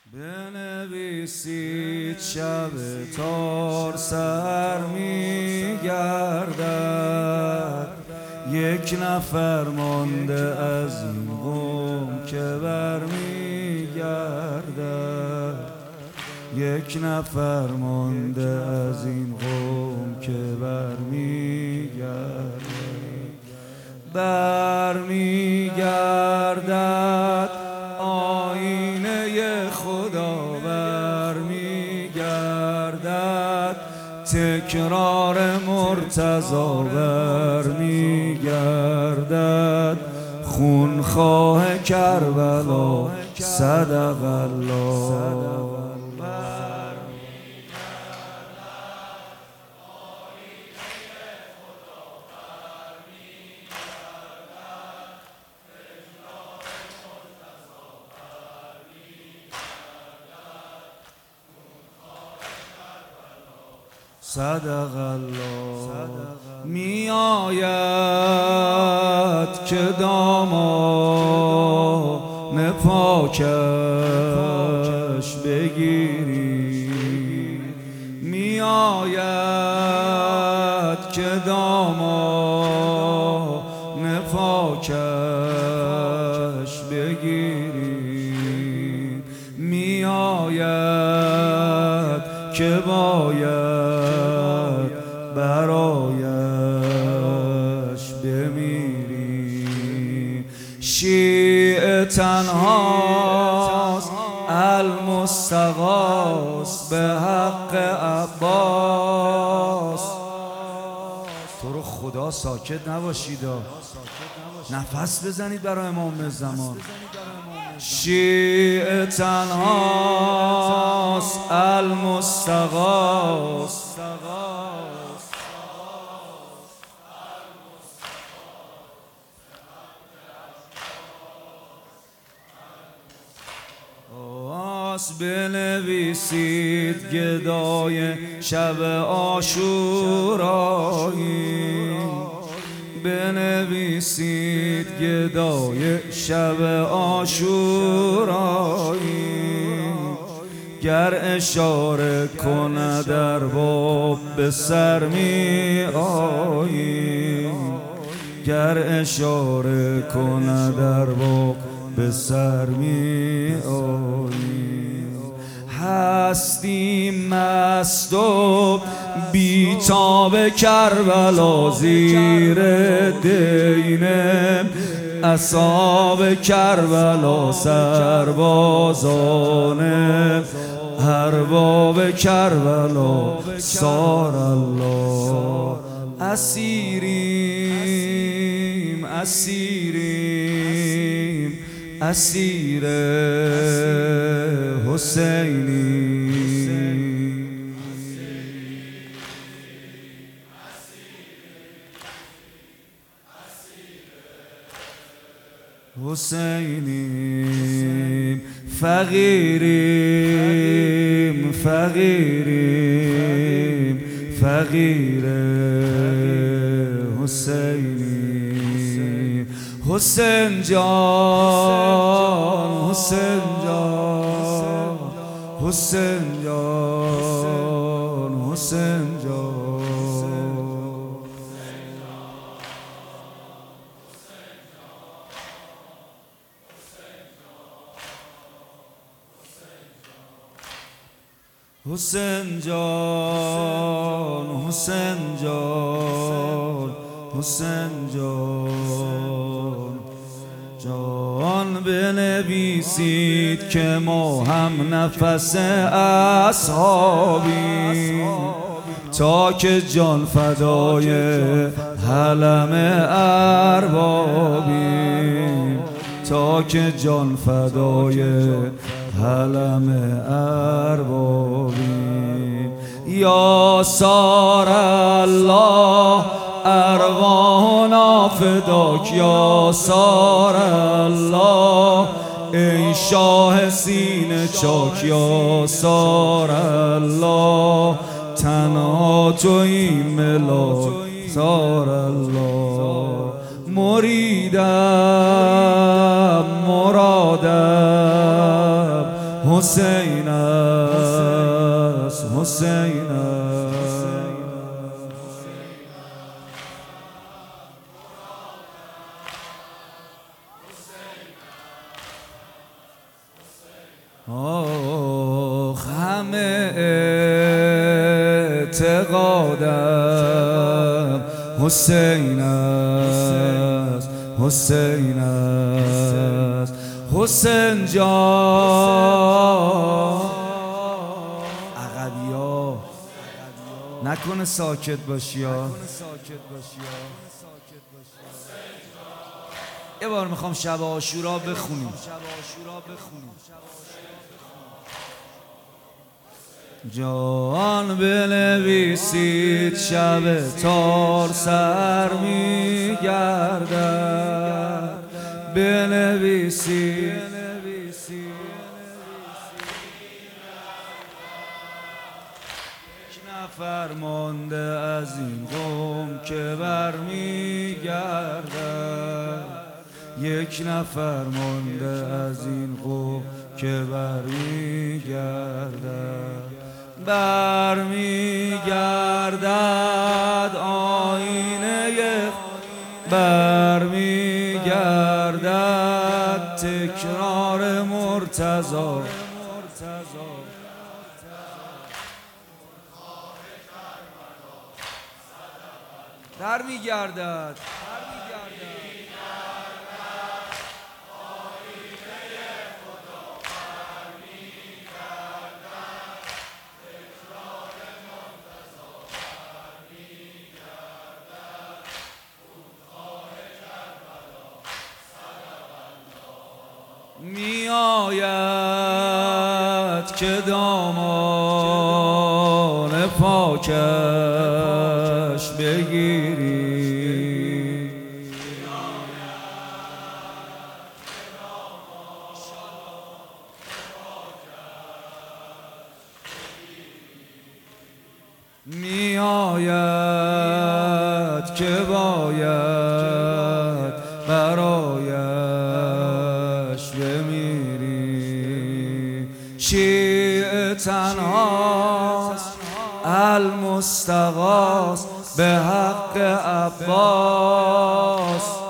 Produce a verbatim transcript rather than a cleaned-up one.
بنویسید شب تار سر می گردد، یک نفر مانده از این قوم که بر می گردد، یک نفر مانده از این قوم که بر می گردد، بر می گردد آینه خدا، بر می گردد تکرار مرتضی، بر می گردد خونخواه کربلا، صدق الله. صدق الله. می آید که دامان پاکش بگیری، می آید که دامان پاکش بگیری، می آید که باید برایش بمیری. شیعه تنهاست المستغاث به حق عباس. تو رو خدا ساکت نباشید، نفس بزنید برای امام زمان. شیعه تنهاست المستغاث، بنویسید گدای شب عاشورایی، بنویسید گدای شب عاشورایی، گر اشاره کند ارباب به سر می آیی، گر اشاره کند ارباب به سر می آیی. هستیم مست و بیتاب کربلا، زیر دین اصحاب کربلا، سربازان ارباب کربلا، سار الله. اسیریم اسیریم اسیر حسینی، حسینیم فقیریم فقیریم فقیر حسینیم. حسین جان حسین جان حسین جان حسین جان حسین جان حسین جان حسین جان جان. بنویسید که ما هم نفس اصحابیم، تا که جان فدای حلم اربابیم، تا که جان فدای حلم اربابیم. یا سار الله ارواحنا فداک، یا سار الله ای شاه سینه چاک، یا سار الله تنها تویی ملاک، سار الله. مریدم مرادم حسین است، حسین است. آخ همه اعتقادم حسین است، حسین است. حسین جان عقبیا نکنه ساکت باشی ها. یه بار میخوام شب عاشورا بخونیم. جان بنویسید شب تار سر میگردد، بنویسید یک نفر مانده از این قوم که برمیگردد، یک نفر مانده از این قوم که برمیگردد. برمیگردد آینه، برمیگردد تکرار مرتضی. برمیگردد می آید که دامان پاکش بگیری، می آید که باید برایش بمیری. شیعه تنهاست المستغاث به حق عباس،